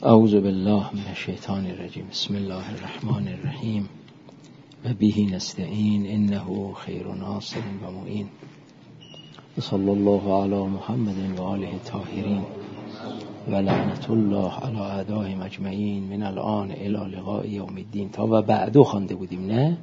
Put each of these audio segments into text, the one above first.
اعوذ بالله من الشیطان الرجیم. بسم الله الرحمن الرحیم و به نستعین انه خیر ناصر و معین و صلی الله علی محمد و آله الطاهرین و لعنت الله علی اعدائهم اجمعین من الان الی لقاء یوم الدین. تا و بعدو خوانده بودیم نه؟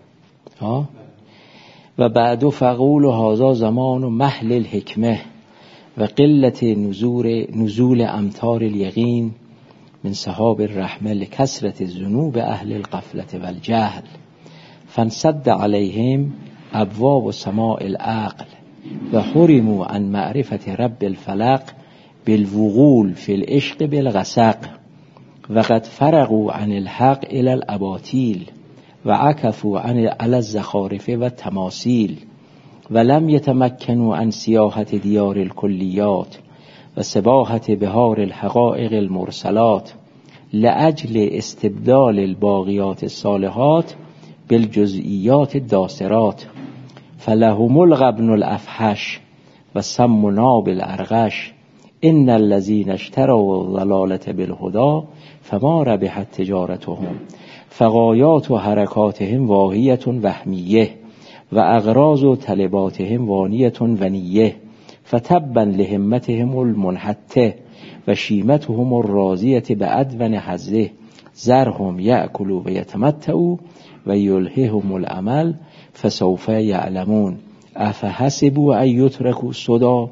و بعدو فقول و هذا زمان و محل الحکمه و قلت نزول امطار الیقین من سحاب الرحمه لکثرت ذنوب اهل الغفلة والجهل فانسد علیهم ابواب سماع العقل و حرموا عن معرفة رب الفلق بالوغول في العشق بالغسق و قد فرغوا عن الحق الى الاباطیل و عکفوا علی الزخارف و التماثیل و لم یتمکنوا عن سیاحت دیار الکلیات و سباحت بهار الحقائق المرسلات لأجل استبدال الباقیات الصالحات بالجزئیات الداسرات فلهم الغبن الافحش و سم ناب الارغش ان الذين اشتروا الضلالة بالهدى فما ربحت تجارتهم فغایات و حرکاتهم واهیة وهمیه و اغراض و طلباتهم وانیة ونیه فتبا لهمتهم المنحته و شیمتهم الراضیة بأدون حظه ذرهم یأکلوا و یتمتعوا و یلههم العمل فسوف یعلمون افحسبوا ان یترکوا سدی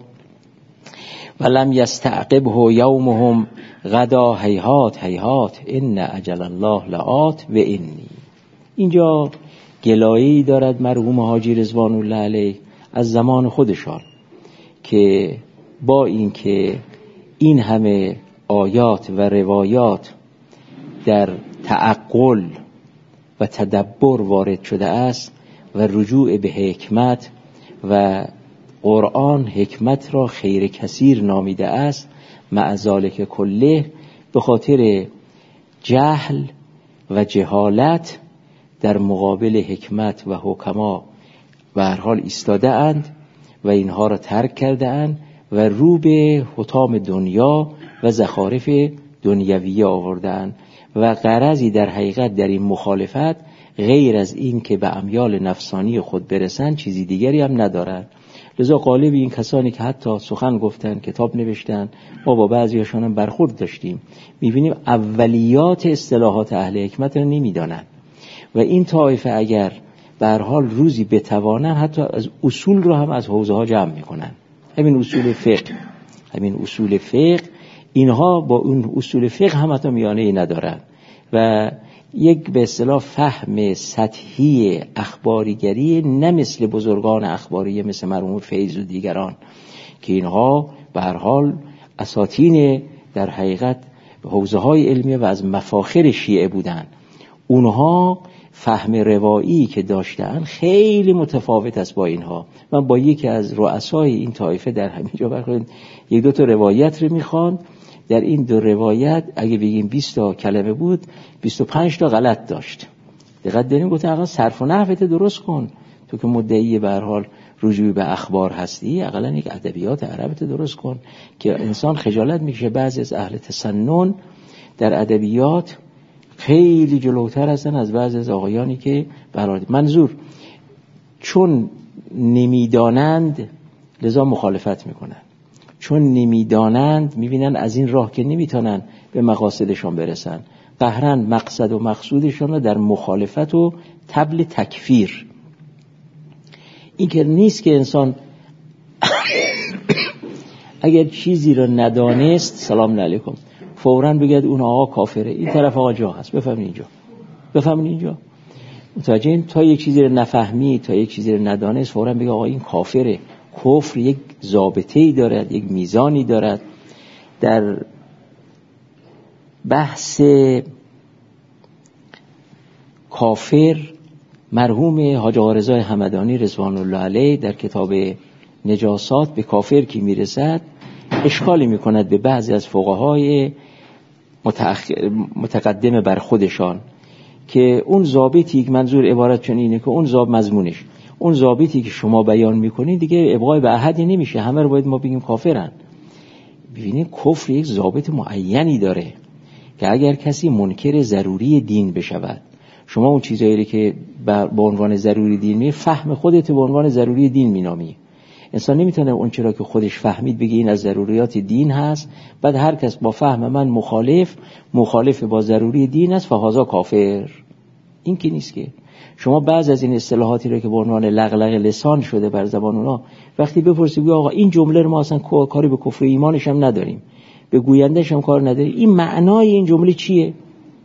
ولم یستعقبه یومهم غدا هیهات هیهات ان اجل الله لآت و انی. اینجا گلایه‌ای دارد مرحوم حاجی رضوان الله علیه از زمان خودشان که با اینکه این همه آیات و روایات در تعقل و تدبر وارد شده است و رجوع به حکمت و قرآن حکمت را خیر کثیر نامیده است، مع ذالک کله به خاطر جهل و جهالت در مقابل حکمت و حکما به هر حال ایستاده اند و اینها را ترک کرده اند و رو به حطام دنیا و زخارف دنیویه آورده اند و غرضی در حقیقت در این مخالفت غیر از این که به امیال نفسانی خود برسند چیزی دیگری هم ندارند. لذا غالب این کسانی که حتی سخن گفتن، کتاب نوشتن، ما با بعضیاشون هم برخورد داشتیم، می‌بینیم اولیات اصطلاحات اهل حکمت رو نمی‌دانند و این طایفه اگر به هر حال روزی بتوانند حتی از اصول رو هم از حوزه ها جمع می‌کنن. همین اصول فقه اینها با اون اصول فقه هم حتی میانه‌ای ندارن و یک به اصطلاح فهم سطحی اخباریگری نه مثل بزرگان اخباریه مثل مرحوم فیض و دیگران که اینها به هر حال اساطین در حقیقت حوزه های علمیه و از مفاخر شیعه بودن. اونها فهم روایی که داشتن خیلی متفاوت است با اینها. من با یکی از رؤسای این طایفه در همینجا برخورد، یک دو تا روایت رو میخواند. در این دو روایت اگه بگیم 20 تا کلمه بود 25 تا غلط داشت. دقت داریم گفتن اقلا صرف و نحوت درست کن، تو که مدعی به هر حال رجوع به اخبار هستی اقلا یک ادبیات عربت درست کن که انسان خجالت میکشه. بعضی از اهل تسنن در ادبیات خیلی جلوتر هستن از بعضی از آقایانی که برای منظور چون نمیدانند لذا مخالفت میکنن، چون نمیدانند میبینن از این راه که نمیتونن به مقاصدشان برسن، قهرن مقصد و مقصودشان رو در مخالفت و طبل تکفیر. این که نیست که انسان اگر چیزی رو ندانست سلام علیکم فوراً بگید اون آقا کافره، این طرف آقا جا هست، بفهمین اینجا متوجه این. تا یک چیزی رو نفهمی، تا یک چیزی رو ندانست فوراً بگید آقا این کافره. کفر یک ضابطه‌ای دارد، یک میزانی دارد. در بحث کافر مرحوم حاج آقا رضا همدانی رضوان الله علیه در کتاب نجاسات به کافر که میرسد اشکالی میکند به بعضی از فقهای متقدم بر خودشان که اون ضابطی که منظور عبارت چون اینه که اون ضابط مضمونش اون ضابطی که شما بیان میکنید دیگه ابقای به احدی نمیشه، همه رو باید ما بگیم کافرن. ببینید کفر یک ضابط معینی داره. که اگر کسی منکر ضروری دین بشود، شما اون چیزایی که به عنوان ضروری دین می فهم خودت به عنوان ضروری دین مینامی. انسان نمیتونه اون چرا که خودش فهمید بگه این از ضروریات دین هست، بعد هر کس با فهم من مخالف با ضروری دین است فهذا کافر. این که نیست که شما بعض از این اصطلاحاتی رو که به عنوان لغلق لسان شده بر زبان اونا، وقتی بپرسید آقا این جمله رو ما اصلا کاری به کفر ایمانش هم نداریم، به گویندش هم کار نداریم، این معنای این جمله چیه؟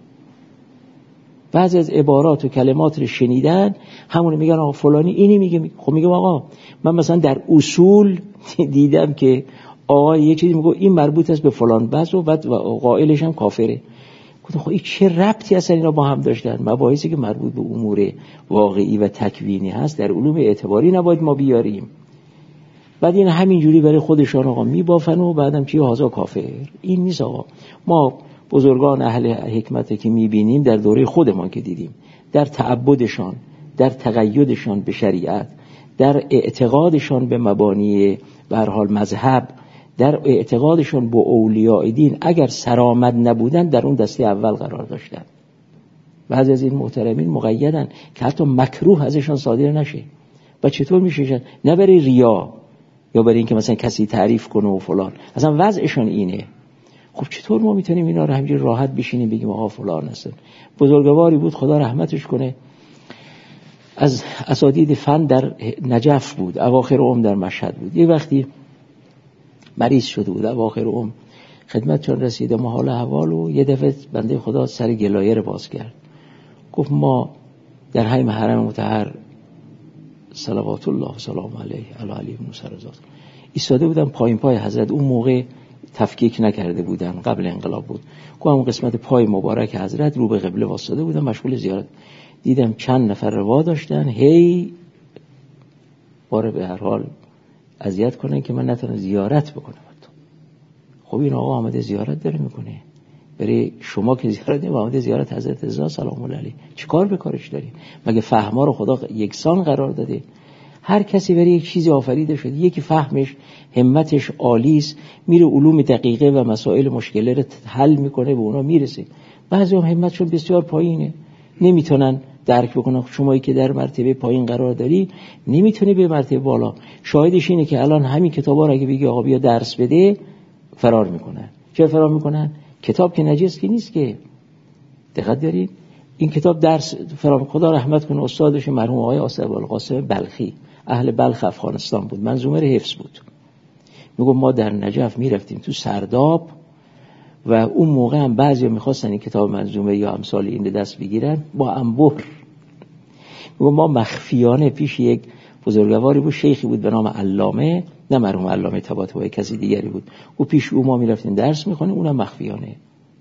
بعضی از عبارات و کلمات رو شنیدن همون میگن آقا فلانی اینی میگه. خب میگم آقا من مثلا در اصول دیدم که آقا یه چیزی میگه این مربوط است به فلان بس و بعد قائلش هم کافره. گفتم خب این چه ربطی اصلا اینا با هم داشتن؟ مباحثی که مربوط به امور واقعی و تکوینی هست در علوم اعتباری نباید ما بیاریم. بعد این همینجوری برای خودشان آقا میبافن و بعدم چی هازا کافر. این نیست آقا. ما بزرگان اهل حکمت که میبینیم در دوره خودمان که دیدیم، در تعبدشان، در تقیدشان به شریعت، در اعتقادشان به مبانی به هر حال مذهب، در اعتقادشان به اولیاء دین، اگر سرآمد نبودن در اون دسته اول قرار داشتن. بعضی از این محترمین مقیدن که حتی مکروه ازشان صادر نشه. و چطور میشه؟ نه برای ریا یا برای اینکه مثلا کسی تعریف کنه و فلان، اصلا وضعشان اینه. خب چطور ما میتونیم اینا رو همینجوری راحت بشینیم بگیم آقا فلان هستن؟ بزرگواری بود خدا رحمتش کنه، از اساتید فن در نجف بود، اواخر عمر در مشهد بود. یه وقتی مریض شده بود اواخر عمر، خدمت چون رسیده محال احوال و یه دفعه بنده خدا سر گلایه رو باز کرد. گفت ما در حیم حرم مطهر صلوات الله سلام علیه علی موسی رضا ایستاده بودم پایین پای حضرت. اون موقع تفکیک نکرده بودن، قبل انقلاب بود. گفتم قسمت پای مبارک حضرت رو به قبله واسطه بودم مشغول زیارت. دیدم چند نفر روا داشتن هی باره به هر حال اذیت کنن که من نتونم زیارت بکنم. خب این آقا آمده زیارت داره میکنه، برای شما که زیارت نیم آمده زیارت حضرت رضا سلام الله علیه، چیکار به کارش داری؟ مگه فهم‌ها رو خدا یکسان قرار داده؟ هر کسی برای یک چیزی آفریده شده. یکی فهمش همتش عالیست، میره علوم دقیقه و مسائل مشکله رو حل میکنه، به اونا میرسه. بعضی هم همتشون بسیار پایینه، نمیتونن درک بکنن. شمایی که در مرتبه پایین قرار داری نمیتونی به مرتبه بالا. شاهدش اینه که الان همین کتابا رو اگه بگی آقا بیا درس بده فرار میکنن. چرا فرار میکنن؟ کتاب که نجس که نیست که. دقت دارید؟ این کتاب درس فرار. خدا رحمت کنه استادش مرحوم آقای آصف القاسم بلخی، اهل بلخ افغانستان بود، منظومه حفظ بود. میگم ما در نجف میرفتیم تو سرداب و اون موقع هم بعضیا میخواستن این کتاب منظومه یا امثال این دست بگیرن با انبر. میگم ما مخفیانه پیش یک بزرگواری بود، شیخی بود به نام علامه، نه مرحوم علامه طباطبایی، کسی دیگری بود، و پیش او ما میرفتیم درس میخونیم، اونم مخفیانه.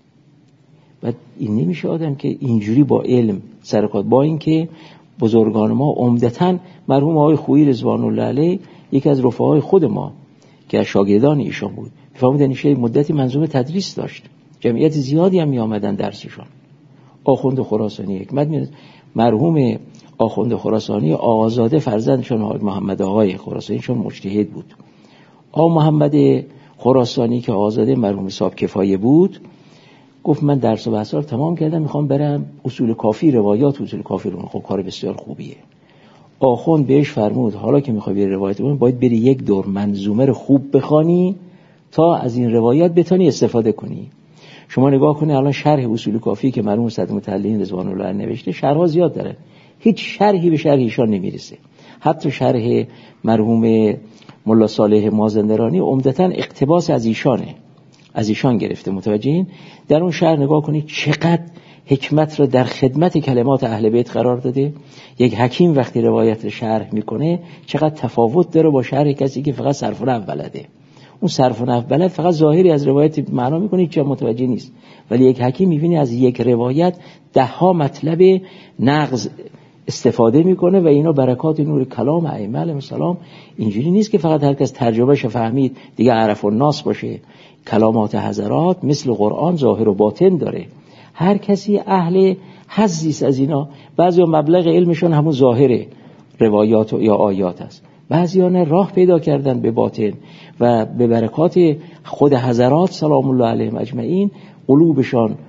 و این نمیشه آدم که اینجوری با علم سرکات. با اینکه بزرگان ما عمدتاً مرحوم آقای خویی رضوان الله علیه یکی از رفقای خود ما که از شاگردان ایشان بود، فرمودن ایشون مدتی منظومه تدریس داشت، جمعیت زیادی هم می آمدن درسشان. آخوند خراسانی حکمت مرحوم آخوند خراسانی آقازاده فرزندشون آقای محمد آقای خراسانی چون مجتهد بود. آقا محمد خراسانی که آقازاده مرحوم صاحب کفایه بود گفت من درس و بحثا رو تمام کردم، میخوام برم اصول کافی روایات اصول کافی رو. خب کار بسیار خوبیه. آخوند بهش فرمود حالا که میخوای بری روایت بخونی باید بری یک دور منظومه رو خوب بخوانی تا از این روایات بتونی استفاده کنی. شما نگاه کنید الان شرح اصول کافی که مرحوم صدر متعلین رضوان الله نوشته شرح‌ها زیاد داره، هیچ شرحی به شرح ایشان نمیرسه. حتی شرح مرحوم ملا صالح مازندرانی عمدتاً اقتباس از ایشانه، از ایشان گرفته. متوجهین؟ در اون شرح نگاه کنید چقدر حکمت را در خدمت کلمات اهل بیت قرار داده. یک حکیم وقتی روایت رو شرح میکنه چقدر تفاوت داره با شرح کسی که فقط صرف و نحو بلده. اون صرف و نحو بلد فقط ظاهری از روایت معنا میکنه، هیچ جا متوجه نیست. ولی یک حکیم میبینی از یک روایت 10 مطلب نقض استفاده میکنه و اینا برکات نور کلام ائمه علیهم السلام. اینجوری نیست که فقط هر کس ترجمهش فهمید دیگه عرف الناس باشه. کلامات حضرات مثل قرآن ظاهر و باطن داره. هر کسی اهل حظی است از اینا. بعضیا مبلغ علمشون همون ظاهر روایات یا آیات است، بعضیا نه، راه پیدا کردن به باطن و به برکات خود حضرات سلام الله علیهم اجمعین قلوبشان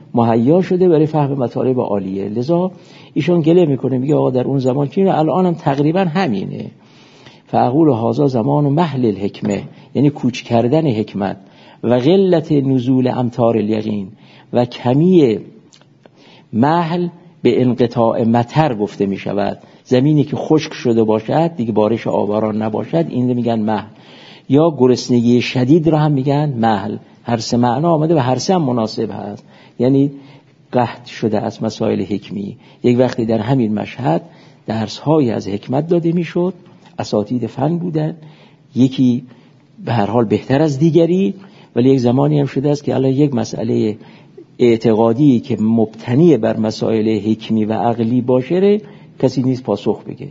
مهیا شده برای فهم مطالب عالیه. لذا ایشون گله میکنه، میگه آقا در اون زمان که الان هم تقریبا همینه. فاقول هذا زمان محل الحکمه، یعنی کوچ کردن حکمت، و قلت نزول امطار الیقین، و کمی محل به انقطاع مطر گفته می شود. زمینی که خشک شده باشد دیگه بارش آباران نباشد، این میگن محل. یا گرسنگی شدید را هم میگن محل. هر سه معنا آمده و هر سه هم مناسب هست. یعنی قحط شده از مسائل حکمی. یک وقتی در همین مشهد درس‌های از حکمت داده میشد، اساتید فن بودن، یکی به هر حال بهتر از دیگری، ولی یک زمانی هم شده است که الان یک مسئله اعتقادی که مبتنی بر مسائل حکمی و عقلی باشه کسی نیست پاسخ بگه.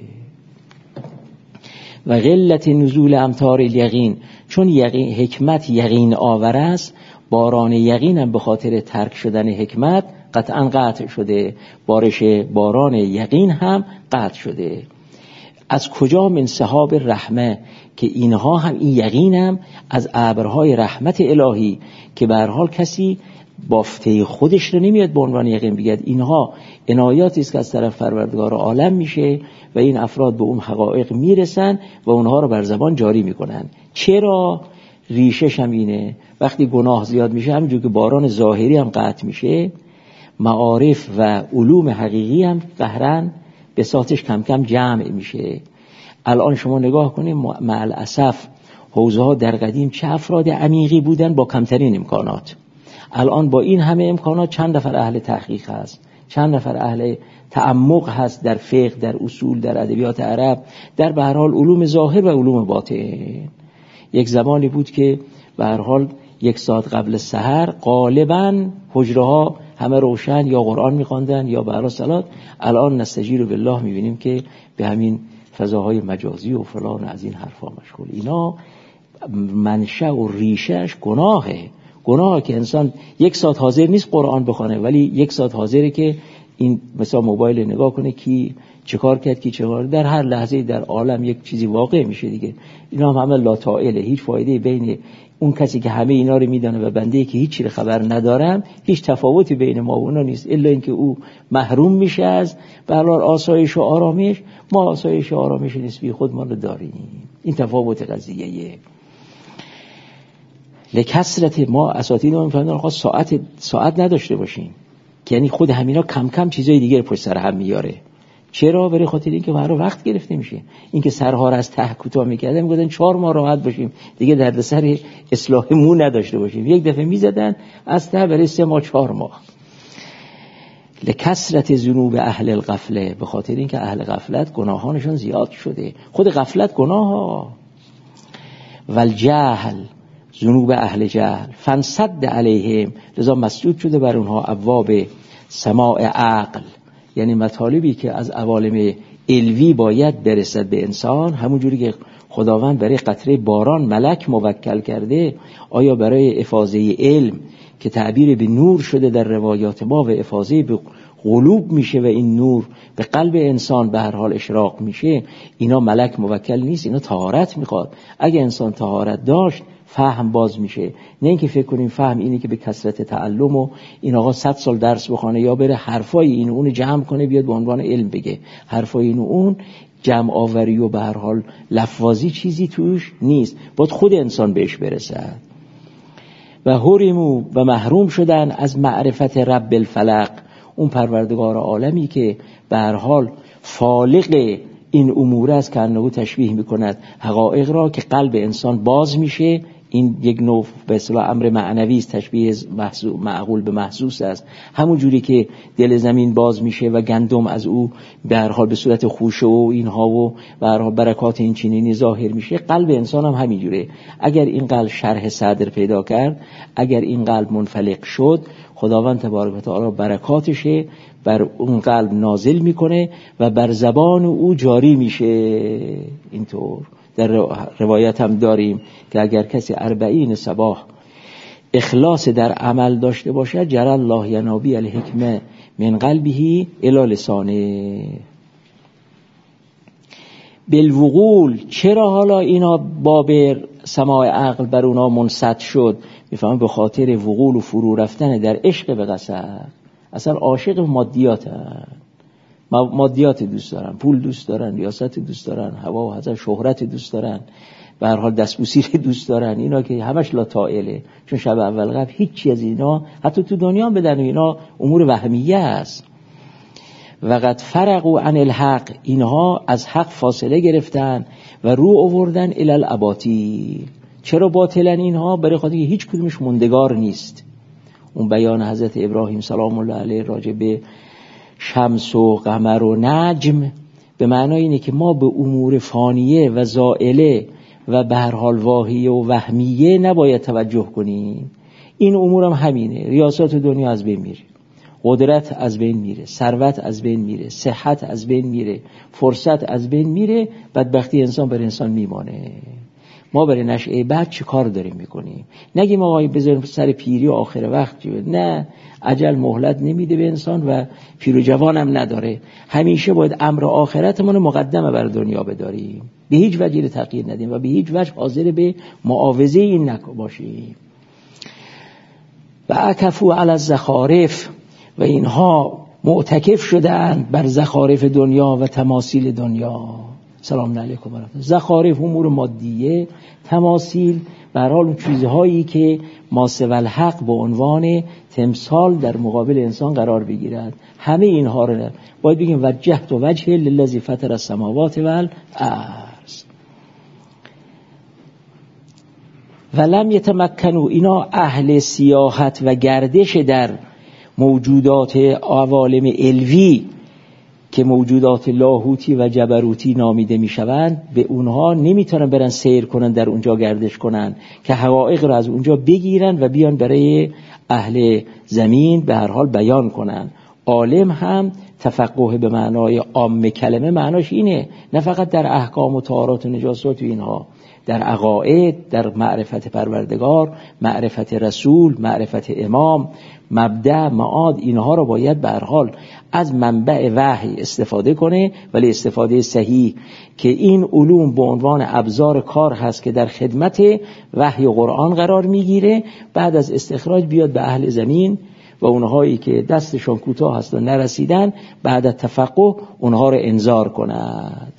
و قلت نزول امطار الیقین، چون حکمت یقین آور است، باران یقین هم به خاطر ترک شدن حکمت قطعا قطع شده، باران یقین هم قطع شده. از کجا؟ من سحاب رحمه، که اینها هم این یقین هم از ابرهای رحمت الهی، که به هر حال کسی بافته خودش رو نمیاد به عنوان یقین بگید، اینها عنایاتی است که از طرف پروردگار عالم میشه و این افراد به اون حقایق میرسن و اونها رو بر زبان جاری میکنن. چرا؟ ریشش هم اینه، وقتی گناه زیاد میشه همینجور که باران ظاهری هم قطع میشه، معارف و علوم حقیقی هم قهرن بساطش کم کم جمع میشه. الان شما نگاه کنید مع الاسف حوزه ها در قدیم چه افراد عمیقی بودن با کمترین امکانات. الان با این همه امکانات چند نفر اهل تحقیق هست، چند نفر اهل تعمق هست در فقه، در اصول، در ادبیات عرب، در به هر حال علوم ظاهر و علوم باطن. یک زمانی بود که به هر حال 1 ساعت قبل سحر غالباً حجره ها همه روشن، یا قرآن می‌خواندن یا به هر حال صلات. الان نستجیر بالله می‌بینیم که به همین فضاهای مجازی و فلان از این حرفا مشغول. اینا منشأ و ریشهش گناهه که انسان 1 ساعت حاضر نیست قرآن بخونه، ولی 1 ساعت حاضره که این مثلا موبایل نگاه کنه کی چه کار کرد، کی چه کار. در هر لحظه در عالم یک چیزی واقع میشه دیگه. اینا هم همه لاتائله، هیچ فایده بین اون کسی که همه اینا رو میدونه و بنده که هیچ چیز خبر ندارم، هیچ تفاوتی بین ما و اونا نیست، الا اینکه او محروم میشه از به هر حال آسایش و آرامش. ما آسایش و آرامش نسبی خودمان رو داریم. این تفاوت قضیه‌ایه. لکثرت ما اساتید ما میفهمن ساعت نداشته باشیم، که یعنی خود همینا کم کم چیزای دیگه پشت سر هم میاره. چرا؟ برای خاطر اینکه هر وقت گرفته میشه. اینکه سرها را از ته کوتاه میکردن، میگفتن 4 ماه راحت باشیم دیگه دردسر اصلاح مو نداشته باشیم، یک دفعه میزدن از ته برای 3 ماه 4 ماه. لکثرت ذنوب اهل الغفله، به خاطر اینکه اهل غفلت گناهانشون زیاد شده. خود غفلت گناه ها. والجهل، ذنوب اهل جهل، فانسد علیهم، لذا مسدود شده بر اونها ابواب سماع عقل، یعنی مطالبی که از عوالم علوی باید برسد به انسان، همون جوری که خداوند برای قطره باران ملک موکل کرده، آیا برای افاضه علم که تعبیر به نور شده در روایات ما و افاضه به قلوب میشه و این نور به قلب انسان به هر حال اشراق میشه، اینا ملک موکل نیست، اینا طهارت میخواد. اگه انسان طهارت داشت فهم باز میشه. نه اینکه فکر کنیم فهم اینه که به کثرت تعلم و این آقا 100 سال درس بخونه یا بره حرفای این و اون جمع کنه بیاد به عنوان علم بگه. حرفای این و اون جمع آوری و به هر حال لفظی چیزی توش نیست، باید خود انسان بهش برسد. و حرمو، و محروم شدن از معرفت رب الفلق، اون پروردگار عالمی که به هر حال فالق این امور است که انه تشبیه میکند حقایق را، که قلب انسان باز میشه. این یک نوع به اصطلاح امر معنوی است، تشبیه معقول به محسوس است. همون جوری که دل زمین باز میشه و گندم از او به هر حال به صورت خوشه و اینها و به هر حال برکات این چنینی ظاهر میشه، قلب انسان هم همین جوره. اگر این قلب شرح صدر پیدا کرد، اگر این قلب منفلق شد، خداوند تبارک و تعالی برکاتش بر اون قلب نازل میکنه و بر زبان او جاری میشه. اینطور در روایت هم داریم که اگر کسی 40 صباح اخلاص در عمل داشته باشد، جرى الله ینابی الحکمه من قلبه الی لسانه. بالوقول، چرا حالا اینا باب سماع عقل بر اونا منسد شد؟ میفهمن به خاطر وقوع و فرو رفتن در عشق به قصر، اصلا عاشق مادیاتن، مادیات دوست دارن، پول دوست دارن، ریاست دوست دارن، هوا و هزار شهرت دوست دارن، به هر حال دستبوسی رو دوست دارن. اینا که همش لا طائله، چون شب اول قبل هیچی از اینا حتی تو دنیا هم بدن، اینا امور وهمیه است. وقد فرقوا عن الحق، اینها از حق فاصله گرفتن و رو آوردن الی الاباطیل. چرا باطلن اینها؟ برای خاطر که هیچ کدومش موندگار نیست. اون بیان حضرت ابراهیم سلام الله علیه راجع به شمس و قمر و نجم به معنای اینه که ما به امور فانیه و زائله و به هر حال واهیه و وهمیه نباید توجه کنیم. این امور هم همینه. ریاست دنیا از بین میره، قدرت از بین میره، ثروت از بین میره، صحت از بین میره، فرصت از بین میره، بدبختی انسان بر انسان میمانه. ما برای نشعه بعد چی کار داریم میکنیم؟ نگیم آقای بذاریم سر پیری و آخر وقت جوید. نه، عجل مهلت نمیده به انسان و پیر و جوان هم نداره. همیشه باید امر آخرتمون مقدمه بر دنیا بداریم، به هیچ وجه تغییر ندیم و به هیچ وجه حاضر به معاوضه این نباشیم. و عکفوا علی الزخارف، و اینها معتکف شدند بر زخارف دنیا و تماثیل دنیا. سلام علیکم و رحمت الله. زخارف امور مادیه، تماثیل به هر حال اون چیزهایی که ماسوی الحق به عنوان تمثال در مقابل انسان قرار بگیرد. همه اینها رو باید بگیم وجهت و وجه للذی فطر السماوات والارض. ولم یتمکنوا، اینا اهل سیاحت و گردش در موجودات عوالم علوی که موجودات لاهوتی و جبروتی نامیده میشوند، به اونها نمیتونن برن سیر کنن، در اونجا گردش کنن که حقایق رو از اونجا بگیرن و بیان برای اهل زمین به هر حال بیان کنن. عالم هم تفقه به معنای عام کلمه معناش اینه، نه فقط در احکام و طهارات و نجاسات و اینها، در عقاید، در معرفت پروردگار، معرفت رسول، معرفت امام، مبدأ، معاد، اینها رو باید به هر حال از منبع وحی استفاده کنه، ولی استفاده صحیح، که این علوم به عنوان ابزار کار هست که در خدمت وحی و قرآن قرار میگیره. بعد از استخراج بیاد به اهل زمین و اونهایی که دستشون کوتاه هست و نرسیدن، بعد از تفقه اونها رو انذار کند.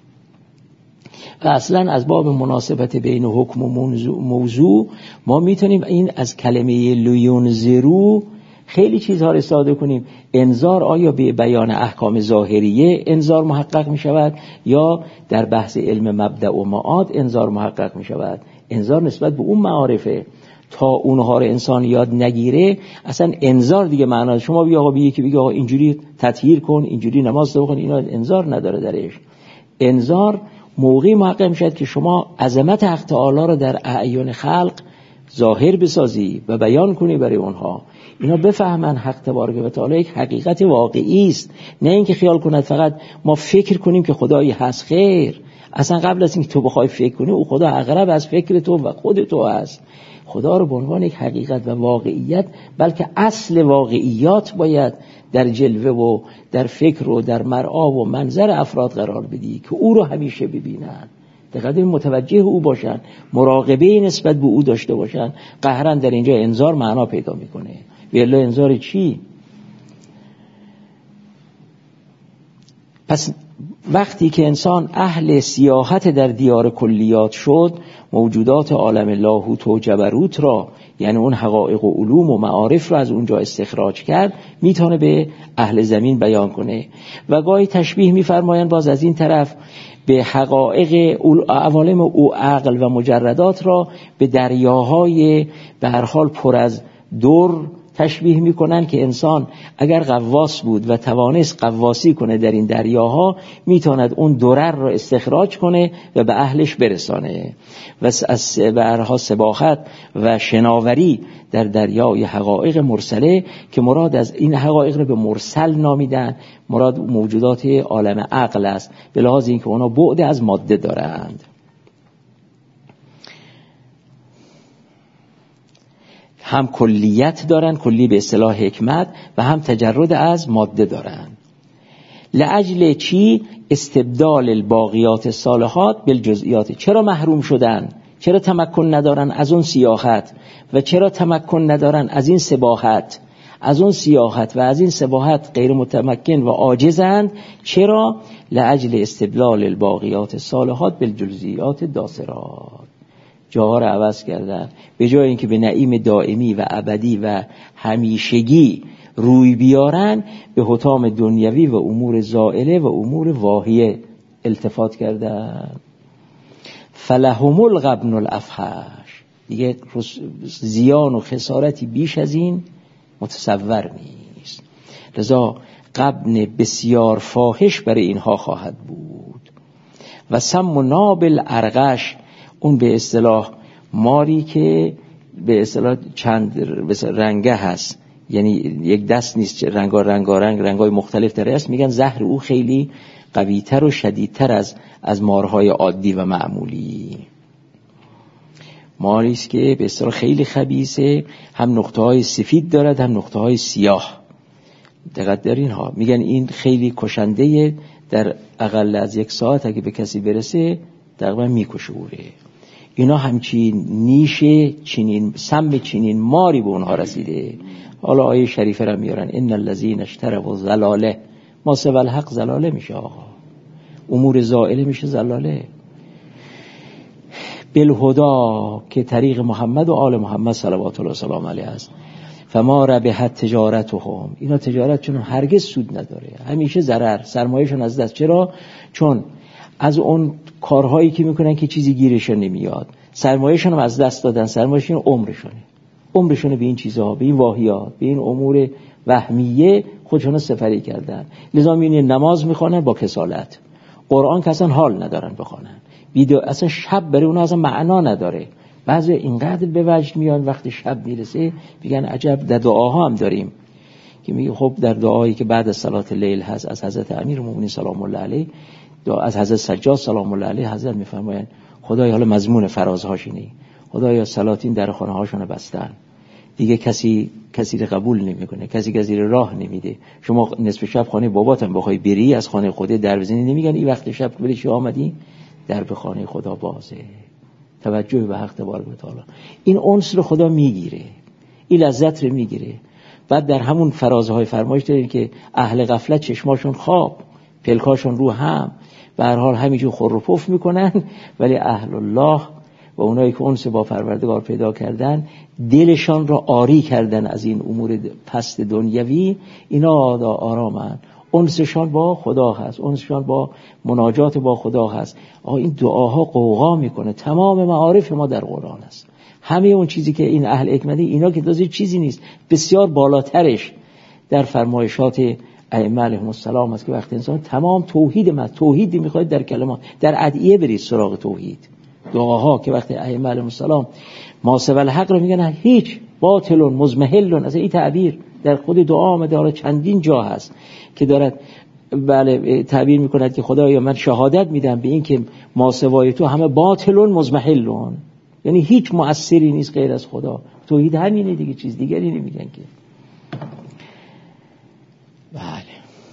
و اصلا از باب مناسبت بین حکم و موضوع ما میتونیم این از کلمه لینذروا خیلی چیزها رو استفاده کنیم. انذار آیا به بیان احکام ظاهریه انذار محقق می شود یا در بحث علم مبدأ و معاد انذار محقق می شود؟ انذار نسبت به اون معارفه، تا اونها رو انسان یاد نگیره اصلا انذار دیگه معنا. شما بگی آقا بگی آقا اینجوری تطهیر کن، اینجوری نماز بخون، اینا انذار نداره درش. انذار موقعی محقق میشد که شما عظمت حق تعالی رو در اعیان خلق ظاهر بسازی و بیان کنی برای اونها، اینا بفهمن حق تبارک و تعالی یک حقیقت واقعی است، نه اینکه خیال کند فقط ما فکر کنیم که خدایی هست. خیر، اصلا قبل از اینکه تو بخوای فکر کنی، او خدا اقرب از فکر تو و خود تو هست. خدا رو به عنوان یک حقیقت و واقعیت، بلکه اصل واقعیات باید در جلوه و در فکر و در مرعا و منظر افراد قرار بدی که او رو همیشه ببینن، دقیقاً متوجه او باشن، مراقبه نسبت به او داشته باشن. قهرن در اینجا انذار معنا پیدا میکنه. والله انذار چی؟ پس وقتی که انسان اهل سیاحت در دیار کلیات شد، موجودات عالم لاهوت و جبروت را، یعنی اون حقایق و علوم و معارف را از اونجا استخراج کرد، میتونه به اهل زمین بیان کنه. و گاهی تشبیه میفرمایند باز از این طرف به حقایق عوالم او عقل و مجردات را به دریاهای به هر حال پر از در تشبیه میکنن که انسان اگر غواص بود و توانست غواصی کنه در این دریاها، میتواند اون درر را استخراج کنه و به اهلش برسانه. و از برها سباحت و شناوری در دریای حقایق مرسله، که مراد از این حقایق را به مرسل نامیدن، مراد موجودات عالم عقل است، به لحاظ اینکه اونا بعد از ماده دارند. هم کلیت دارن، کلی به اصطلاح حکمت، و هم تجرد از ماده دارن. لعجل چی؟ استبدال الباقیات الصالحات بالجزئیات. چرا محروم شدن؟ چرا تمکن ندارن از اون سیاحت و چرا تمکن ندارن از این سباحت، از اون سیاحت و از این سباحت غیر متمکن و عاجزند؟ چرا؟ لاجل استبدال الباقیات الصالحات بالجزئیات الداسرات. جاها رو عوض کردن، به جای اینکه به نعیم دائمی و ابدی و همیشگی روی بیارن، به حطام دنیوی و امور زائله و امور واهیه التفات کردن. فلهم الغبن الافحش، دیگه زیان و خسارتی بیش از این متصور نیست. لذا غبن بسیار فاحش برای اینها خواهد بود. و سم و نابل ارغش، اون به اصطلاح ماری که به اصطلاح چند رنگه هست، یعنی یک دست نیست، رنگای مختلف داره است، میگن زهر او خیلی قویتر و شدیدتر از مارهای عادی و معمولی. ماری است که به اصطلاح خیلی خبیثه، هم نقطه های سفید دارد هم نقطه های سیاه. دقت دارین ها، میگن این خیلی کشنده، در اقل از 1 ساعت اگه به کسی برسه تقریبا میکشه اوره. اینا همچین نیشه، چنین سم چنین ماری به اونها رسیده. حالا آیه شریفه را میارن ان الذین اشتروا الضلاله ما سوى الحق ضلاله میشه. آقا امور زائله میشه ضلاله. بالهدا که طریق محمد و آل محمد صلوات الله وسلام علیه است. فما ربحت تجارتهم، اینا تجارتشون هرگز سود نداره، همیشه ضرر، سرمایه‌شون از دست. چرا؟ چون از اون کارهایی که میکنن که چیزی گیرشون نمیاد، سرمایه‌شون هم از دست دادن. سرمایه‌شون عمرشونه به این چیزها، به این واهیات، به این امور وهمیه خودشون سپری کردن. لذا میبینید نماز میخوانن با کسالت، قرآن که اصلا حال ندارن بخوانن، اصلا شب برای اونها اصلا معنا نداره. بعضی اینقدر به وجد میان وقتی شب میرسه میگن عجب. در دعاها هم داریم که میگه خب در دعایی که بعد از صلات لیل هست از حضرت امیرالمومنین سلام الله علیه، از حضرت سجاد سلام الله علیه، حضرت میفرمایند خدای حالا مضمون فرازهاش اینه، خدایا سلاطین در خانه هاشون بستن، دیگه کسی رو قبول نمیکنه، کسی رو راه نمیده. شما نصف شب خانه باباتم بخوای بری، از خانه خودت در بزنی، نمیگن این وقت شب بری چی آمدی؟ در به خانه خدا بازه. توجه به حق تبارک و تعالی. این انس رو خدا میگیره، این لذت رو میگیره. بعد در همون فرازهای فرمایش داریم که اهل غفلت چشماشون خواب، پلکاشون رو هم، به هر حال همینجور خور و پف میکنن، ولی اهل الله و اونایی که انس با پروردگار پیدا کردن، دلشان را آری کردن از این امور پست دنیوی، اینا آرامن. انسشان با خدا هست، انسشان با مناجات با خدا هست. این دعاها قوقا میکنه. تمام معارف ما در قرآن است. همه اون چیزی که این اهل حکمت، اینا که تازه چیزی نیست، بسیار بالاترش در فرمایشات ائمه علیهم السلام است که وقتی انسان تمام توحید میخواد در کلمات، در ادعیه برید سراغ توحید. دعاها که وقتی ائمه علیهم السلام ما سوى الحق رو میگن هیچ، باطل مزمحل، از این تعبیر در خود دعا آمده. حالا چندین جا هست که دارد تعبیر میکند که خدایا من شهادت میدم به این که ما سوای تو همه باطل مزمحل، یعنی هیچ مؤثری نیست غیر از خدا. توحید همینه دیگه، چیز دیگری نمیگن که. بله.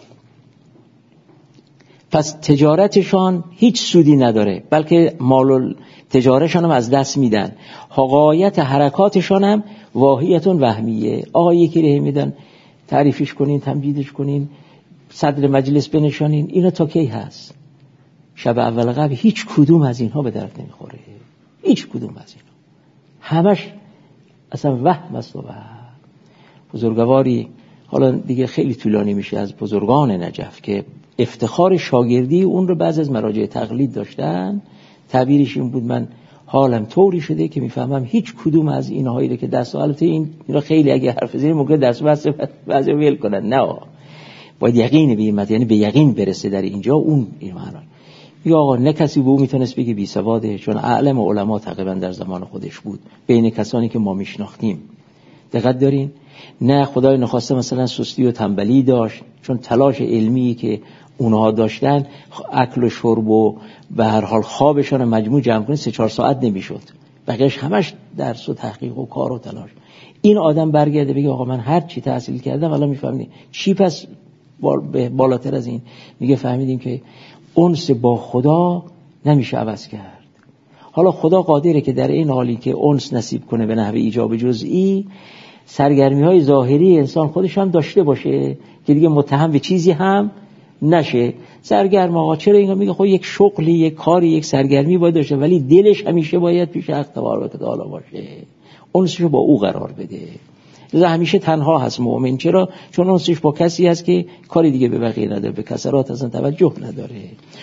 پس تجارتشان هیچ سودی نداره، بلکه مال تجارتشان هم از دست میدن. غایت حرکاتشان هم واهیتون وهمیه. یکی رو میدن تعریفش کنین، تمجیدش کنین، صدر مجلس بنشانین، اینا تا کی هست؟ شب اول قبل هیچ کدوم از اینها به درد نمیخوره، هیچ کدوم از اینها، همش اصلا وهم است. و بزرگواری، حالا دیگه خیلی طولانی میشه، از بزرگان نجف که افتخار شاگردی اون رو بعض از مراجع تقلید داشتن، تعبیرش این بود: من حالم طوری شده که میفهمم هیچ کدوم از اینهایی که دست البته این را خیلی اگه حرف بزنیم ممکن دست بعضی ویل کنن، نه باید یقین بیمت، یعنی به یقین برسه در اینجا. اون این معنا یا آقا نه کسی به او میتونست بگه بی سواده، چون اعلم علما تقریبا در زمان خودش بود بین کسانی که ما میشناختیم. دقت دارین؟ نه خدای نخواسته مثلا سستی و تنبلی داشت، چون تلاش علمی که اونها داشتن، اکل و شرب و به هر حال خوابشان مجموع جمع کنید 3-4 ساعت نمیشد، بقیه‌اش همش درس و تحقیق و کار و تلاش. این آدم برگرده بگه آقا من هر چی تحصیل کردم الان میفهمید چی پس بالاتر از این؟ میگه فهمیدیم که انس با خدا نمیشه عوض کرد، حالا خدا قادره که در این حالی که انس نصیب کنه به نحو ایجاب جزئی، سرگرمی‌های ظاهری انسان خودش هم داشته باشه که دیگه متهم به چیزی هم نشه. سرگرم آقا چرا اینو میگه؟ خب یک شغلی، یک کاری، یک سرگرمی باید داشته، ولی دلش همیشه باید پیش حق تبارک و تعالی باشه، انسشو با او قرار بده. لذا همیشه تنها هست مؤمن. چرا؟ چون انسش با کسی هست که کاری دیگه به بقیه نداره، به کسرات اصلا توجه نداره.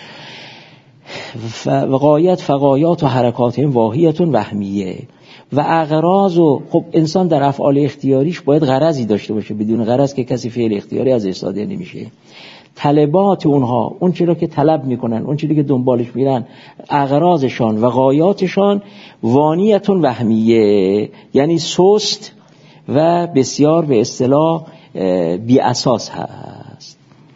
وقایت فقایات و حرکات واهیتون وهمیه و اغراض. و خب انسان در افعال اختیاریش باید غرضی داشته باشه، بدون غرض که کسی فعل اختیاری ازش صادر نمیشه. طلبات اونها، اون چیزی که طلب میکنن، اون چیزی که دنبالش میرن، اغراضشان و غایاتشان وانیتون وهمیه، یعنی سست و بسیار به اصطلاح بی اساس هست.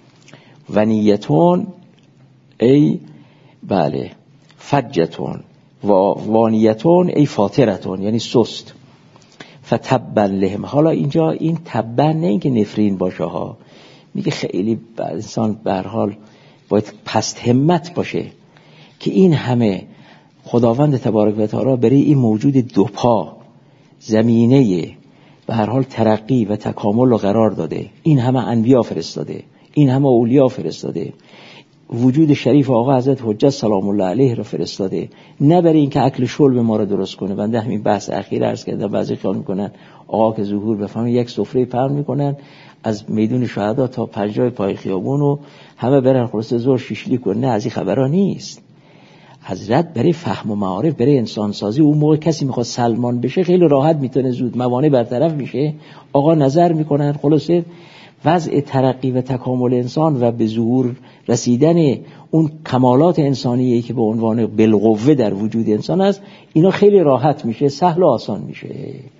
ونیتون ای بله فجتون و وانیتون ای فاترتون، یعنی سست. فتبن لهم. حالا اینجا این تبن نه اینکه نفرین باشه ها، میگه خیلی انسان به هر حال باید پست همت باشه که این همه خداوند تبارک و تعالی برای این موجود دو پا زمینه به هر حال ترقی و تکامل رو قرار داده، این همه انبیا فرستاده، این همه اولیاء فرستاده، وجود شریف آقا حضرت حجت سلام الله علیه رو فرستاده، نه برای اینکه اکل شرب ما رو درست کنه. بنده همین بحث اخیر عرض کردم، بعضی خیال میکنن آقا که ظهور بفهمه یک سفره پهن میکنن از میدون شهدا تا پنجاه پای خیابون و همه برن خلاص زور شیشلی کنن. نه، از این خبرها نیست. حضرت برای فهم و معارف، برای انسان سازی، اون موقع کسی میخواد سلمان بشه خیلی راحت میتونه، زود موانع برطرف میشه. آقا نظر میکنن خلاصه وضع ترقی و تکامل انسان و به ظهور رسیدن اون کمالات انسانیه که به عنوان بالقوه در وجود انسان است، اینا خیلی راحت میشه، سهل و آسان میشه.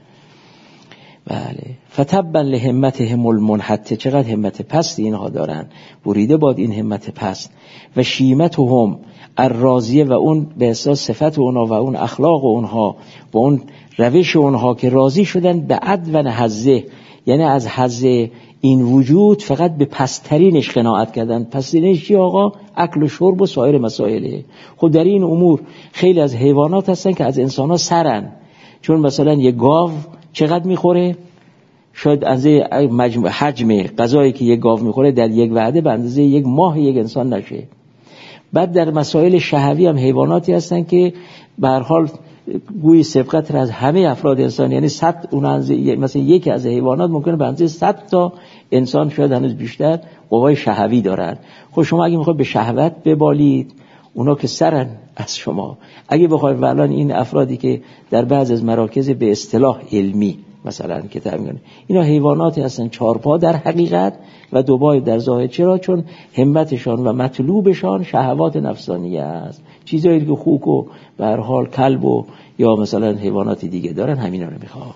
بله. فتبا لهمتهم المنحته، چقدر همت پست اینها دارن، بریده باد این همت پست. و شیمتهم الراضیه، و اون به اساس صفت اونها و اون اخلاق اونها و اون روش اونها که راضی شدن به ادون حظه، یعنی از حظ این وجود فقط به پسترینش قناعت کردن. پسترینش چی آقا؟ اکل و شرب و سایر مسائله. خب در این امور خیلی از حیوانات هستن که از انسان ها سرن. چون مثلا یک گاو چقدر میخوره؟ شاید از حجم غذایی که یک گاو میخوره در یک وعده به اندازه یک ماه یک انسان نشه. بعد در مسائل شهوی هم حیواناتی هستن که به هر حال گوی سبقت از همه افراد انسان، یعنی 100 مثلا یکی از حیوانات ممکنه به اندازه 100 تا انسان شاید هنوز بیشتر قوای شهوی دارن. خب شما اگه میخواید به شهوت ببالید، اونا که سرن از شما. اگه بخواید الان این افرادی که در بعض از مراکز به اصطلاح علمی مثلا که تعمین، اینا حیواناتی هستن چارپا در حقیقت و دوبای در ظاهر. چرا؟ چون همتشان و مطلوبشان شهوات نفسانیه است، چیزایی که خوک و به هر حال کلب و یا مثلا حیوانات دیگه دارن، همینا رو میخوان.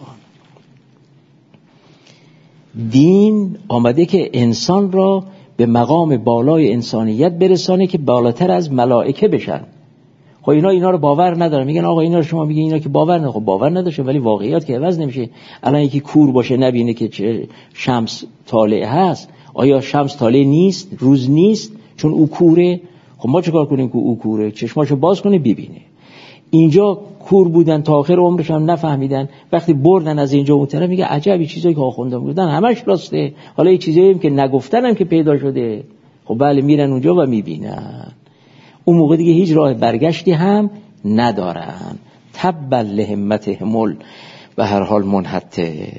دین آمده که انسان را به مقام بالای انسانیت برسانه که بالاتر از ملائکه بشن. خب اینا رو باور ندارن، میگن آقا اینا رو شما میگین اینا که باور نداره. خب باور نداشته، ولی واقعیت که عوض نمیشه. الان یکی کور باشه نبینه که چه شمس طالع هست، آیا شمس طالع نیست، روز نیست چون او کوره؟ خب ما چه کار کنیم که او کوره؟ چشماشو باز کنه ببینه. اینجا کور بودن تا آخر عمرش هم نفهمیدن، وقتی بردن از اینجا اون طرف میگه عجبی چیزایی که آخوندم گفتن همش راسته، حالا این چیزایی که نگفتنم که پیدا شده. خب بله، میرن اونجا و میبینن. اون موقع دیگه هیچ راه برگشتی هم ندارن. تبا لهمتهم به هر حال منحته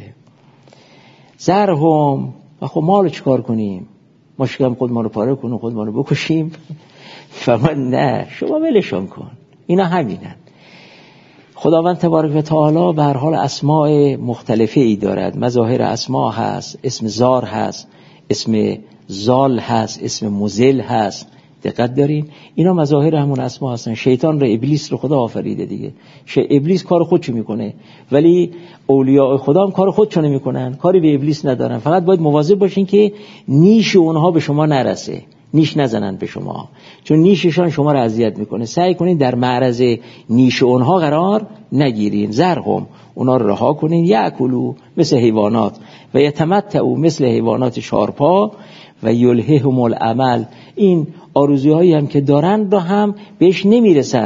زرهم. و خب ما رو چیکار کنیم؟ ما شکم خود ما رو پاره کنیم، خود ما رو بکشیم؟ فمن نه، شما ولشون کن، اینا همینن. خداوند تبارک و تعالی به هر حال اسماء مختلفه ای دارد. مظاهر اسماء هست، اسم زار هست، اسم زال هست، اسم مزل هست. دقت دارین؟ اینا مظاهر همون اسما هستن. شیطان رو، ابلیس رو خدا آفریده دیگه. ابلیس کار خودشو میکنه، ولی اولیاء خدا هم کار خودشون میکنن، کاری به ابلیس ندارن. فقط باید مواظب باشین که نیش اونها به شما نرسه، نیش نزنن به شما، چون نیششان شما رو اذیت میکنه. سعی کنین در معرض نیش اونها قرار نگیرین. زرهم، اونا رو رها کنین. یاکلوا مثل حیوانات و یتمتعوا مثل حیوانات چارپا و یلههم العمل. این آرزوهایی هم که دارن رو هم بهش نمیرسن،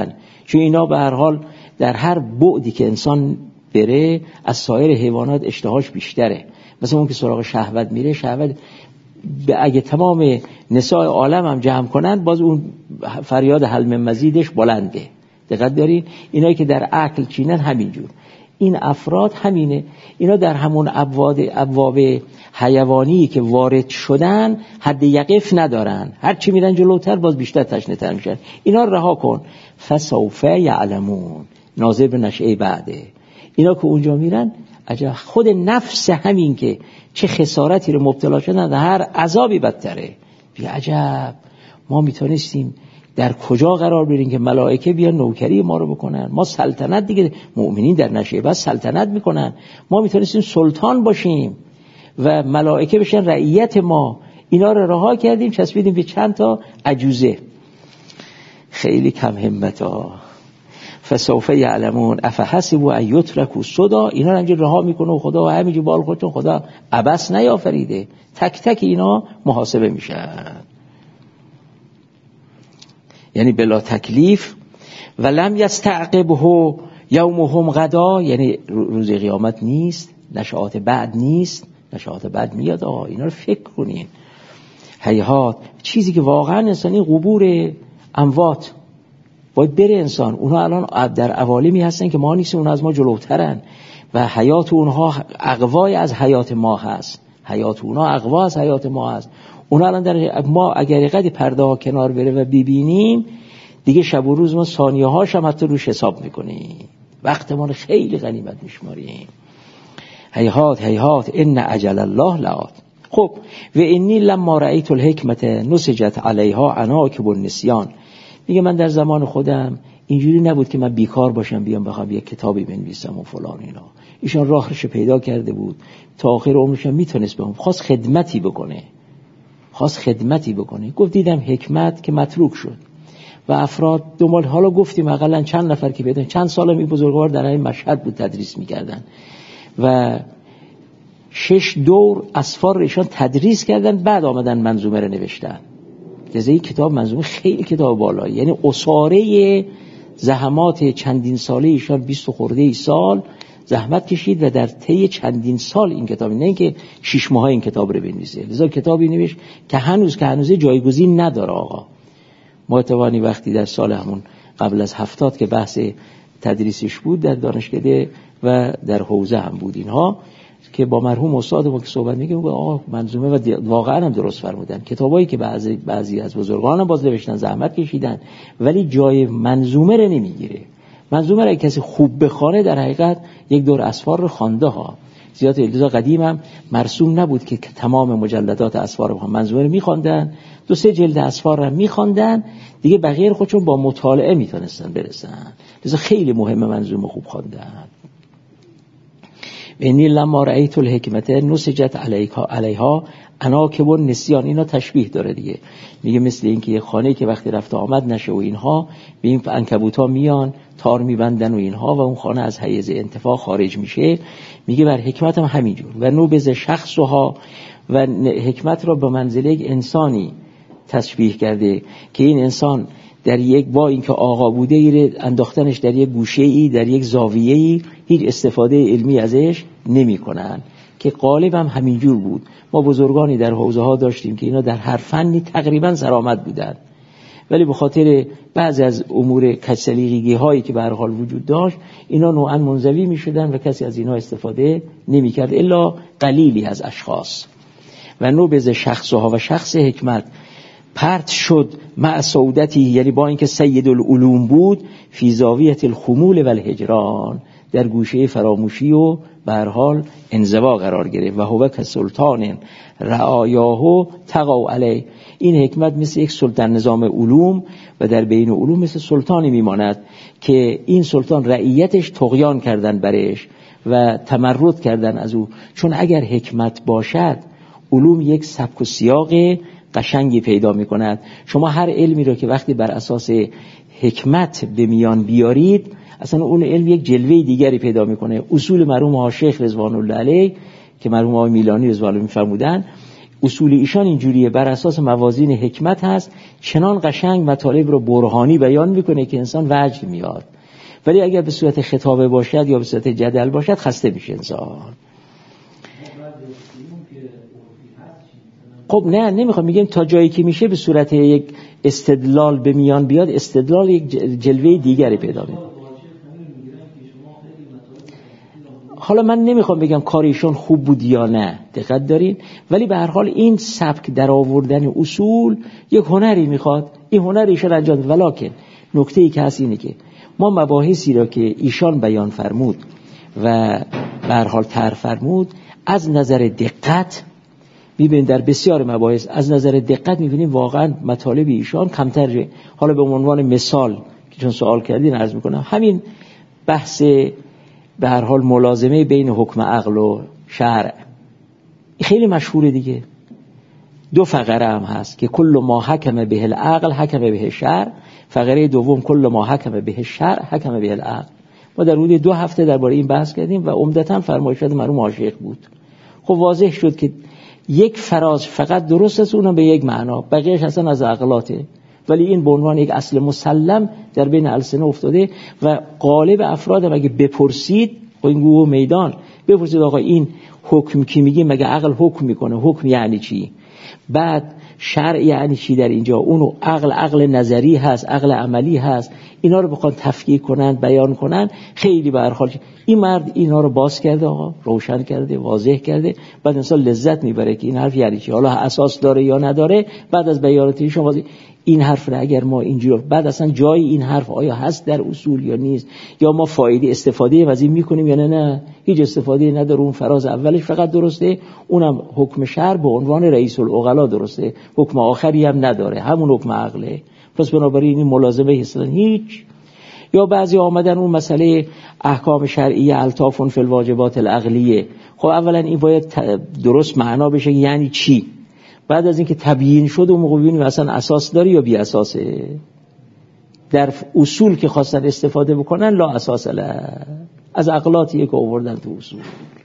چون اینا به هر حال در هر بعدی که انسان بره از سایر حیوانات اشتهاش بیشتره. مثلا اون که سراغ شهوت میره، شهوت اگه تمام نساء عالم هم جمع کنن باز اون فریاد حل من مزیدش بلنده. دقت دارین؟ اینایی که در عقل چینن همینجور. این افراد همینه، اینا در همون ابواب حیوانی که وارد شدن حد یقف ندارن، هر چی میرن جلوتر باز بیشتر تشنه تر میشن. اینا رها کن. فسوف یعلمون، ناظر به نشأه بعده. اینا که اونجا میرن عجب خود نفس همین که چه خسارتی رو مبتلا شدن و هر عذابی بدتره. بی عجب ما میتونستیم در کجا قرار بریم که ملائکه بیان نوکری ما رو بکنن؟ ما سلطنت دیگه، مؤمنین در نشأه بعد سلطنت میکنن، ما میتونستیم سلطان باشیم و ملائکه بشن رعیت ما. اینا رو رها کردیم، چسبیدیم به چند تا عجوزه. خیلی کم همت ها. فسوف یعلمون افحسبوا ان یترکوا سدى. اینا رو اینجا رها میکنه و خدا و همینجا بال خودتون، خدا عبث نیافریده. تک تک اینا محاسبه میشن، یعنی بلا تکلیف. و لم یستعقبه یومهم غدا، یعنی روز قیامت نیست، نشاط بعد نیست، نشاط بعد میاد. اینا رو فکر کنین. هیهات، چیزی که واقعا انسانی قبور اموات باید بره انسان. اونها الان در عوالمی هستن که ما نیستیم، اونها از ما جلوترن و حیات اونها اقوای از حیات ما هست. حیات اونها اقوا از حیات ما هست. اونها الان در ما اگر قد پرده ها کنار بره و ببینیم دیگه شب و روز ما ثانیه هاش هم حتی روش حساب میکنیم، وقت ما رو خیلی غنیمت میشماریم. هیهات هیهات ان اجل الله لآت. خب و انی لما رأیت الحکمت نسجت علیها عناکب النسیان. میگه من در زمان خودم اینجوری نبود که من بیکار باشم بیام بخوام یک کتابی بنویسم و فلان اینا. ایشان راهش پیدا کرده بود، تا آخر عمرش میتونست بهم خواست خدمتی بکنه. گفت دیدم حکمت که متروک شد و افراد دنبال، حالا گفتیم حداقل چند نفر که بدن، چند سال این بزرگوار در این مشهد بود تدریس میکردن و 6 دور اسفار ایشان تدریس کردن، بعد آمدن منظومه رو نوشتن. جزئی کتاب منظومه خیلی کتاب بالایی، یعنی اساره زحمات چندین ساله ایشان 20 خورده سال زحمت کشید و در طی چندین سال این کتاب، نه اینکه 6 ماه این کتاب رو بنویسه. لذا کتابی نوشت که هنوز جایگزین نداره. آقا معتوانی وقتی در سال همون قبل از 70 که بحث تدریسش بود در دانشکده و در حوزه هم بود اینها، که با مرحوم استاد ما که صحبت میگه آقا منظومه و واقعا هم درست فرمودن. کتابایی که بعضی از بزرگان هم باز نوشتن زحمت کشیدن ولی جای منظومه رو نمیگیره. منظومه رو کسی خوب بخونه در حقیقت یک دور اسفار رو خوانده ها. زیاد التزا قدیم هم مرسوم نبود که تمام مجلدات اسفار رو منظومه رو میخواندن، 2-3 جلد اسفار رو میخواندن دیگه، بقیه خودشون با مطالعه میتونستن برسن. لذا خیلی مهمه منظومه خوب خواندن. انی لما رأیت الحکمت نسجت علیها عناکب النسیان. اینا تشبیه داره دیگه، میگه مثل این که یه خانه که وقتی رفت آمد نشه و اینها به این عنکبوتا میان تار میبندن و اینها و اون خانه از حیز انتفاع خارج میشه. میگه بر حکمت هم همینجور. و نوبز شخصها، و حکمت را به منزله یک انسانی تشبیه کرده که این انسان در یک با اینکه آقا بوده ایره انداختنش در یک گوشه‌ای، در یک زاویه‌ای، هیچ استفاده علمی ازش نمی‌کنن، که غالب هم همینجور بود. ما بزرگانی در حوزه ها داشتیم که اینا در هر فنی تقریبا سرآمد بودن ولی به خاطر بعضی از امور کج‌سلیقگی هایی که به هر حال وجود داشت اینا نوعاً منزوی می‌شدن و کسی از اینا استفاده نمی‌کرد الا قلیلی از اشخاص. و نوبز شخصها، و شخص حکمت پرت شد مع سعودتی، یعنی با اینکه سید العلوم بود، فی زاویه الخمول و الهجران، در گوشه فراموشی و به هر حال انزوا قرار گرفت. و هو که سلطان رعایاه تقوا علی. این حکمت مثل یک سلطان نظام علوم و در بین علوم مثل سلطانی میماند که این سلطان رعیتش طغیان کردن برش و تمرد کردن از او. چون اگر حکمت باشد علوم یک سبک و سیاق قشنگی پیدا می کند. شما هر علمی رو که وقتی بر اساس حکمت به میان بیارید اصلا اون علم یک جلوه دیگری پیدا میکنه. اصول مرحوم ها شیخ رضوان الله علیه که مرحوم ها میلانی رضوان الله میفرمودن، اصول ایشان اینجوریه، بر اساس موازین حکمت هست، چنان قشنگ مطالب رو برهانی بیان میکنه که انسان وجد میاد. ولی اگر به صورت خطابه باشد یا به صورت جدل باشد خسته میشه انسان. خب نه نمیخوام میگم تا جایی که میشه به صورت یک استدلال به میان بیاد، استدلال یک جلوه دیگری پیدا میکنه. حالا من نمیخوام بگم کار ایشون خوب بود یا نه، دقت دارین، ولی به هر حال این سبک در آوردن اصول یک هنری میخواد. این هنر ایشون انجام داد. ولکن نکته ای که هست اینه که ما مباحثی را که ایشان بیان فرمود و به هر حال طرح فرمود از نظر دقت میبینیم، در بسیار مباحث از نظر دقت میبینیم واقعا مطالب ایشان کمتر. حالا به عنوان مثال که چون سوال کردین عرض میکنم، همین بحث به هر حال ملازمه بین حکم عقل و شرع خیلی مشهوره دیگه. 2 فقره هم هست که کل ما حکم به العقل حکم به الشرع، فقره دوم کل ما حکم به الشرع حکم به العقل. ما در حدود 2 هفته درباره این بحث کردیم و عمدتاً فرمایشات مرحوم عاشق بود. خب واضح شد که یک فراز فقط درست است، اونم به یک معنا، بقیه‌اش اصلا از عقلاته، ولی این به عنوان یک اصل مسلم در بین السنه افتاده و غالب افراد هم اگه بپرسید این گوه میدان بپرسید آقا این حکم کی میگه، مگه عقل حکم میکنه، حکم یعنی چی، بعد شرع یعنی چی در اینجا، اونو عقل نظری هست، عقل عملی هست، اینا رو بخوان تفکیک کنن بیان کنن خیلی به هر حال این مرد اینا رو باز کرده، آقا روشن کرده، واضح کرده، بعد انسان لذت میبره که این حرف یعنی چی، حالا اساس داره یا نداره. بعد از بیانات شما این حرف رو اگر ما اینجوری بعد اصلا جای این حرف آیا هست در اصول یا نیست، یا ما فایده استفاده از این میکنیم یا نه هیچ استفاده نداره، اون فراز اولش فقط درسته، اونم حکم شرع به عنوان رئیس العقلا درسته، حکم آخری هم نداره، همون حکم عقله. پس بنابراین این ملازمه اصلا هیچ. یا بعضی آمدن اون مسئله احکام شرعیه الطاف فی الواجبات العقلیه. خب اولا این باید درست معنا بشه یعنی چی، بعد از اینکه تبیین شد اون موقع ببینیم اصلا اساس داره یا بی اساسه. در اصول که خواستن استفاده بکنن لا اساس له، از عقلاتیه که آوردن تو اصول.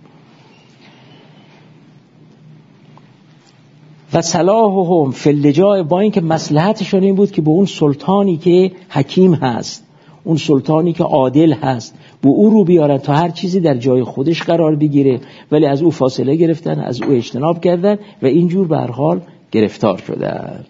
و صلاحهم فی اللجاء، با اینکه مصلحتشون این بود که به اون سلطانی که حکیم هست، اون سلطانی که عادل هست، به او رو بیارن تا هر چیزی در جای خودش قرار بگیره، ولی از او فاصله گرفتن، از او اجتناب کردن و اینجور به هر حال گرفتار شدن.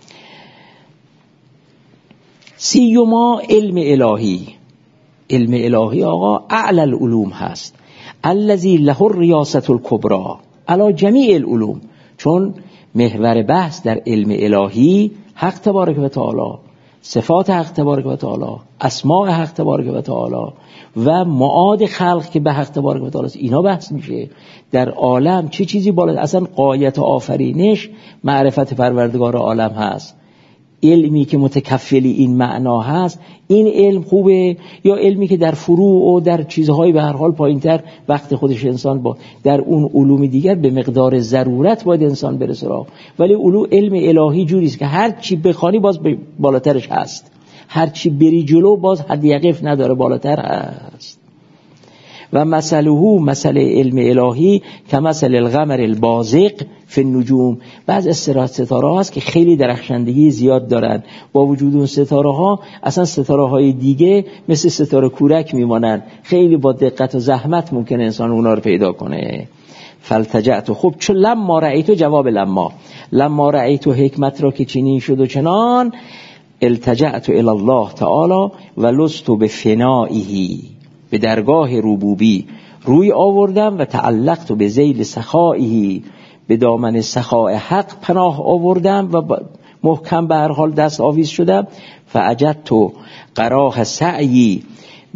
سیما علم الهی. علم الهی آقا اعلی العلوم هست، الذی له الریاست الکبری علی جمیع العلوم، چون محور بحث در علم الهی حق تبارک و تعالی، صفات حق تبارک و تعالی، اسماء حق تبارک و تعالی و معاد خلق که به حق تبارک و تعالی است، اینا بحث میشه. در عالم چه چیزی بالا، اصلا غایت آفرینش معرفت پروردگار عالم هست. علمی که متکفلی این معنا هست، این علم خوبه، یا علمی که در فروع و در چیزهای به هر حال پایینتر وقت خودش انسان با در اون علوم دیگر به مقدار ضرورت باید انسان برسه راه. ولی علم الهی جوری است که هر چی بخوانی باز بالاترش هست، هر چی بری جلو باز حد یقف نداره، بالاتر هست. و مثل علم الهی که مثل القمر البازغ فی النجوم. بعض ستاره هست که خیلی درخشندگی زیاد دارن، با وجود اون ستاره ها اصلا ستاره های دیگه مثل ستاره کورک میمانن، خیلی با دقت و زحمت ممکن انسان اونا رو پیدا کنه. فالتجأت، خب چون لما رأیتو، جواب لما رأیتو حکمت را که چنین شد و چنان، التجأت الی الله تعالی و لست بفنائه، به درگاه ربوبی روی آوردم و تعلقت به ذیل سخائه، به دامن سخاء حق پناه آوردم و محکم به هر حال دست آویز شدم. فعجدت قراه سعی،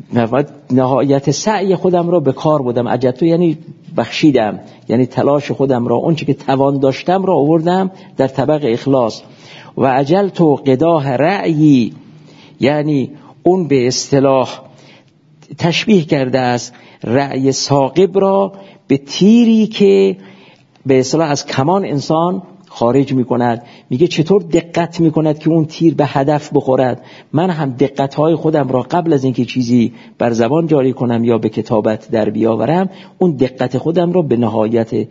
نهایت سعی خودم را به کار بودم. عجدت یعنی بخشیدم، یعنی تلاش خودم را، اون چی که توان داشتم را آوردم در طبق اخلاص. و عجلت قداه رأیی، یعنی اون به اصطلاح تشبیه کرده است رأی ثاقب را به تیری که به اصطلاح از کمان انسان خارج می کند. میگه چطور دقت می کند که اون تیر به هدف بخورد. من هم دقتهای خودم را قبل از اینکه چیزی بر زبان جاری کنم یا به کتابت در بیاورم، اون دقت خودم را به نهایت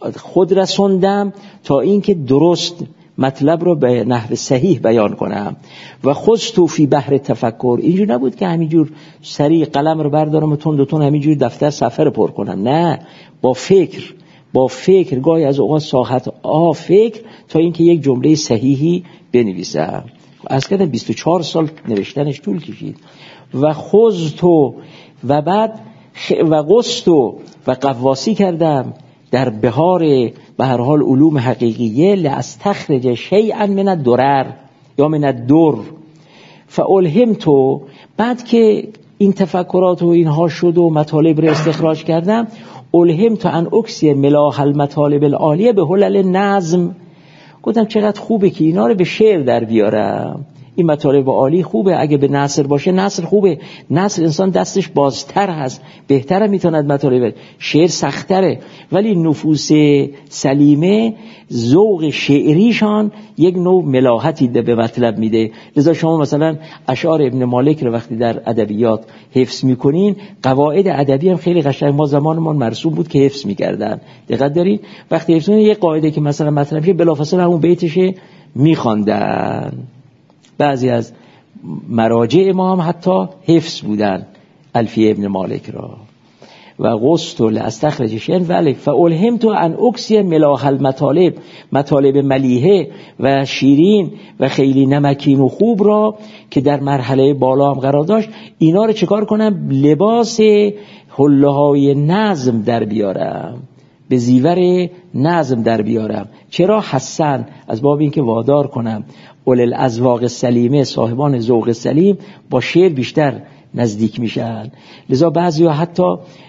خود رسوندم تا اینکه درست مطلب رو به نحو صحیح بیان کنم. و خذت فی بحر تفکر، اینجور نبود که همینجور سریع قلم رو بردارم و تون همینجور دفتر صفحه رو پر کنم، نه، با فکر گاهی از اوقات ساعت فکر تا اینکه یک جمله صحیحی بنویسم. از کردم 24 سال نوشتنش طول کشید. و خذت و بعد و قصت و قواسی کردم در بهار به هر حال علوم حقیقیه، لاستخرج شیئا من الدرر یا من الدر. فالهمت، بعد که این تفکرات و اینها شد و مطالب رو استخراج کردم، الهمت ان اکسی ملاح المطالب العالیه به حلل نظم. گفتم چقدر خوبه که اینا رو به شعر در بیارم. این مطالب عالی خوبه، اگه به نثر باشه نثر خوبه، نثر انسان دستش بازتر هست، بهتره میتوند مطالب. شعر سختره، ولی نفوس سلیمه ذوق شعریشان یک نوع ملاحتی به مطلب میده. لذا شما مثلا اشعار ابن مالک رو وقتی در ادبیات حفظ میکنین، قواعد ادبی هم خیلی قشنگ، ما زمانمون مرسوم بود که حفظ میکردن. دقت دارین وقتی حفظ کنین یک قاعده که مثلا مطلب شه بلافاصله همون بیتش میخواندن. بعضی از مراجع ما هم حتی حفظ بودن الفیه ابن مالک را. و قصت لاستخرج شیئا ولی فالهمت ان اکسی ملاح المطالب، مطالب ملیحه و شیرین و خیلی نمکین و خوب را که در مرحله بالا هم قرار داشت، اینا رو چکار کنم؟ لباس حله های نظم در بیارم، به زیور نظم در بیارم. چرا؟ حسن، از باب این که وادار کنم اول الاذواق سلیمه، صاحبان ذوق سلیم با شعر بیشتر نزدیک میشن. لذا بعضی ها حتی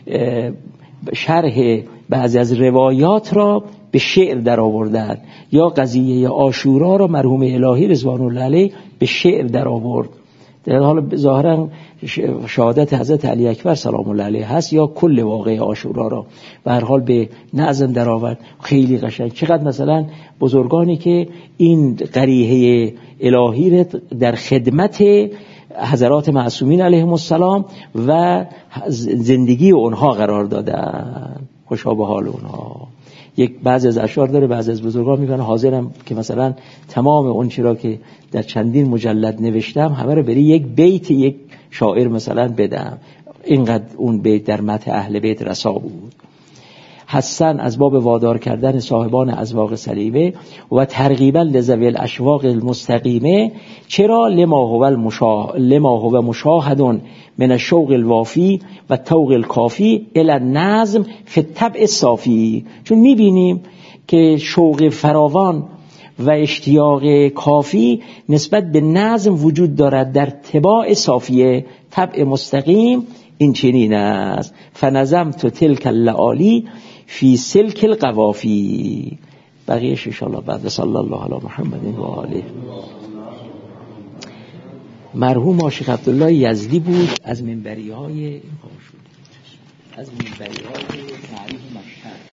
شرح بعضی از روایات را به شعر در آوردن، یا قضیه عاشورا را مرحوم الهی رضوان الله علیه به شعر در آورد. در حال ظاهرا شهادت حضرت علی اکبر سلام الله علیه هست، یا کل واقعه عاشورا را به هر حال به نظم در آورد. خیلی قشنگ. چقدر مثلا بزرگانی که این قریحه الهی را در خدمت حضرات معصومین علیهم السلام و زندگی اونها قرار دادن، خوشا به حال اونها. یک بعضی از اشعار داره، بعضی از بزرگان میگن حاضرم که مثلا تمام اون چیزا که در چندین مجلد نوشتم همه رو بری یک بیت یک شاعر مثلا بدم. اینقدر اون بیت در مدح اهل بیت رسا بود. حسن از باب وادار کردن صاحبان اذواق سلیمه و ترغیبا لذوی الاشواق المستقیمه. چرا؟ لما هو مشاهد من الشوق الوافی و توق الکافی الی النظم فی الطبع الصافی. چون میبینیم که شوق فراوان و اشتیاق کافی نسبت به نظم وجود دارد در طباع صافیه، طبع مستقیم. این چنین است. فنظمت تلک اللآلی فی سلک القوافی. بقیه‌اش ان شاء الله بعد. صلی الله علی محمد و آله. مرحوم عاشق عبدالله یزدی بود، از منبری‌های معروف مشهد.